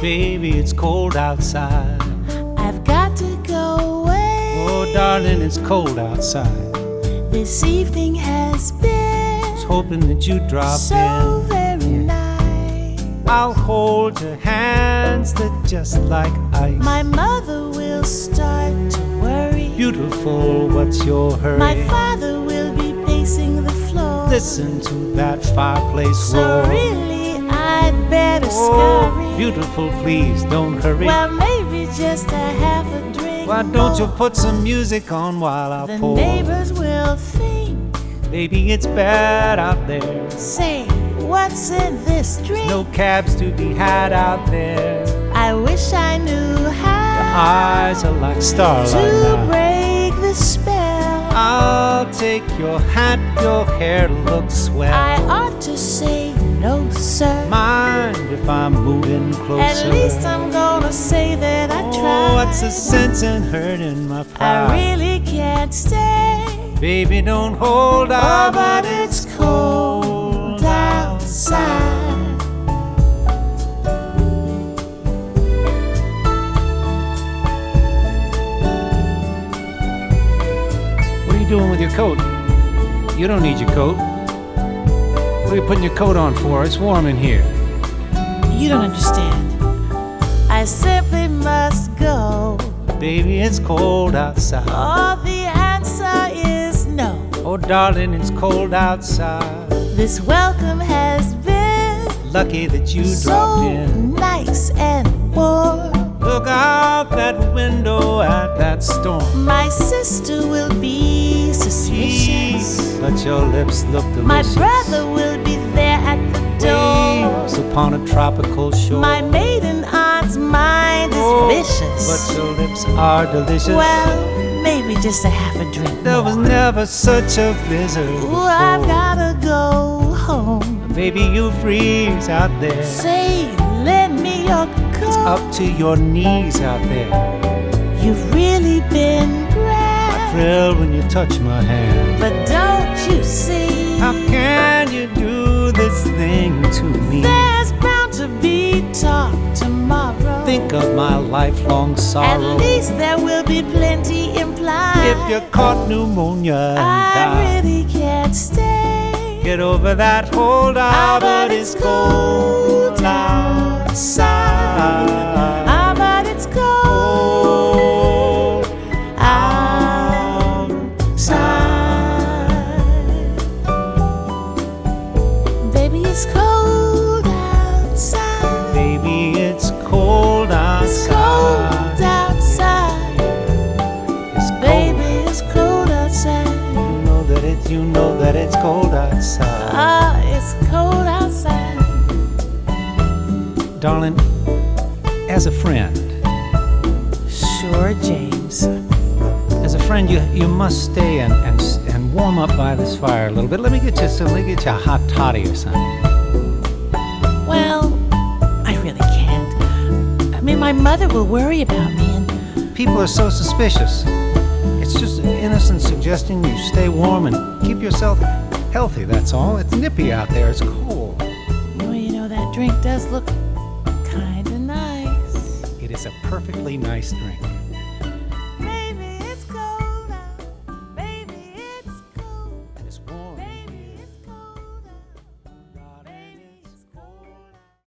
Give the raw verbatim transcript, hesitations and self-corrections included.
Baby, it's cold outside. I've got to go away. Oh, darling, it's cold outside. This evening has been I was hoping that you'd drop so in. very nice. I'll hold your hands, they're just like ice. My mother will start to worry. Beautiful, what's your hurry? My father will be pacing the floor. Listen to that fireplace So roar. really, I'd better Oh, scurry. beautiful, please don't hurry. Well, maybe just a half a drink. Why don't you more. put some music on while I The pour? neighbors will think, Baby, it's bad out there. say, what's in this drink? No cabs to be had out there. I wish I knew how Eyes are like starlight to now. break the spell. I'll take your hat, your hair looks swell. I ought to say no, sir. Mind if I'm moving closer? At least I'm gonna say that I tried. Oh, what's the sense in hurting my pride? I really can't stay. Baby, don't hold Oh, out, but it's cold outside. What are you doing with your coat? You don't need your coat. What are you putting your coat on for? It's warm in here. You don't understand. I simply must go. Baby, it's cold outside. Oh, the answer is no. Oh, darling, it's cold outside. This welcome has been Lucky that you so dropped in. nice and warm. Look out that window at that storm. My sister will be suspicious. Jeez, but your lips look delicious. My brother will be there at the door. Waves upon a tropical shore. My maiden aunt's mind is Oh, vicious. but your lips are delicious. Well, maybe just a half a drink There was more. never such a blizzard Ooh, before. I've gotta go home. Baby, you freeze out there. Say, lend me your coat. Up to your knees out there. You've really been I grand. thrill when you touch my hand. But don't you see? How can you do this thing to me? There's bound to be talk tomorrow. Think of my lifelong At sorrow. least there will be plenty implied. If you caught pneumonia and I died, really can't stay. get over that hold out, but it's cold outside. Ah, but it's cold outside. Baby, it's cold outside. Baby, it's cold It's cold outside. outside. It's cold. Baby, it's cold outside. You know that it, you know that it's cold outside. Ah, it's cold outside. Darling, as a friend, Sure, James. as a friend, you you must stay and, and and warm up by this fire a little bit. Let me get you some, let me get you a hot toddy or something. Well, I really can't. I mean, my mother will worry about me, and People are so suspicious. It's just an innocent suggestion you stay warm and keep yourself healthy, that's all. It's nippy out there, it's cold. well, you know, that drink does look kinda nice. It is a perfectly nice drink.